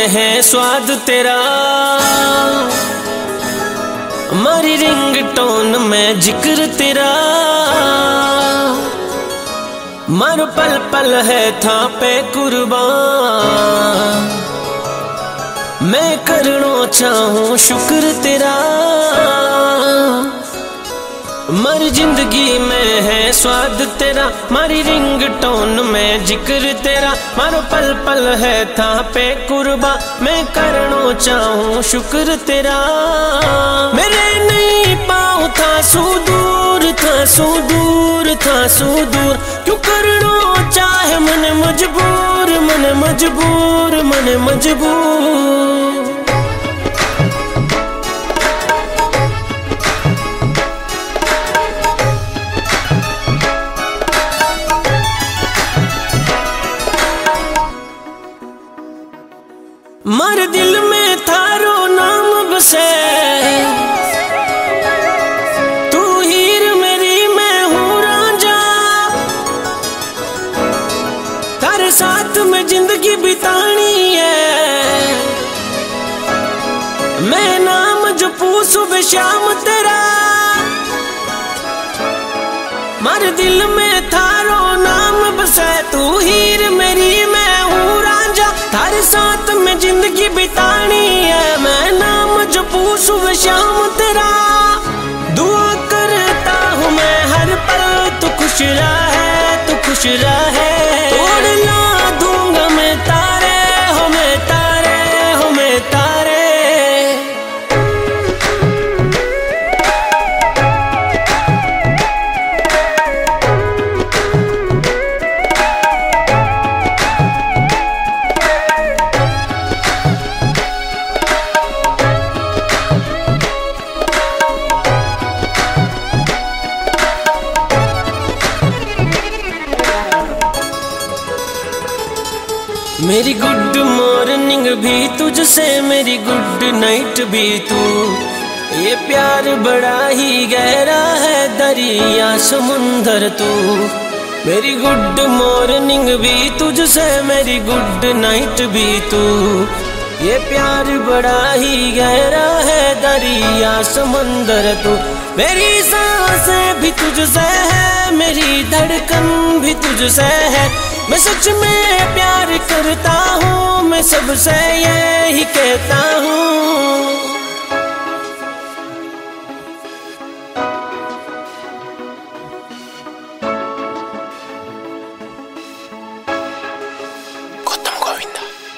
है स्वाद तेरा, हमारी रिंगटोन में जिक्र तेरा। मारो पल पल है था पे कुर्बान, मैं करना चाहूं शुक्र तेरा। मर जिंदगी में है स्वाद तेरा, मारी रिंगटोन में जिक्र तेरा। मारो पल पल है था पे कुर्बा, मैं करना चाहूं शुक्र तेरा। मेरे नहीं पाऊं था सुदूर, था सुदूर, था सुदूर, क्यों करना चाहे मन मजबूर, मन मजबूर, मन मजबूर। मर दिल में थारो नाम बसे, तू हीर मेरी मैं हूँ रांझा। तारे साथ में जिंदगी बितानी है, मैं नाम जपू सुबह शाम तेरा। मर दिल में थारो नाम बसे, तू हीर मेरी मैं हूँ रांझा। थारे साथ में जिंदगी बितानी है, मैं नाम जपू सुबह शाम तेरा। दुआ करता हूँ मैं हर पल, तू खुश रहे, तू खुश रहे। तोड़ ला दूंगा मैं तारे, हो मैं तारे, हो मैं तारे। मेरी गुड मॉर्निंग भी तुझसे, मेरी गुड नाइट भी तू। ये प्यार बड़ा ही गहरा है, दरिया समुंदर तू। मेरी गुड मॉर्निंग भी तुझसे, मेरी गुड नाइट भी तू। ये प्यार बड़ा ही गहरा है, दरिया समुंदर तू। मेरी सांसें भी तुझसे है, मेरी धड़कन भी तुझसे है। मैं सच में प्यार करता हूँ, मैं सबसे यही कहता हूँ।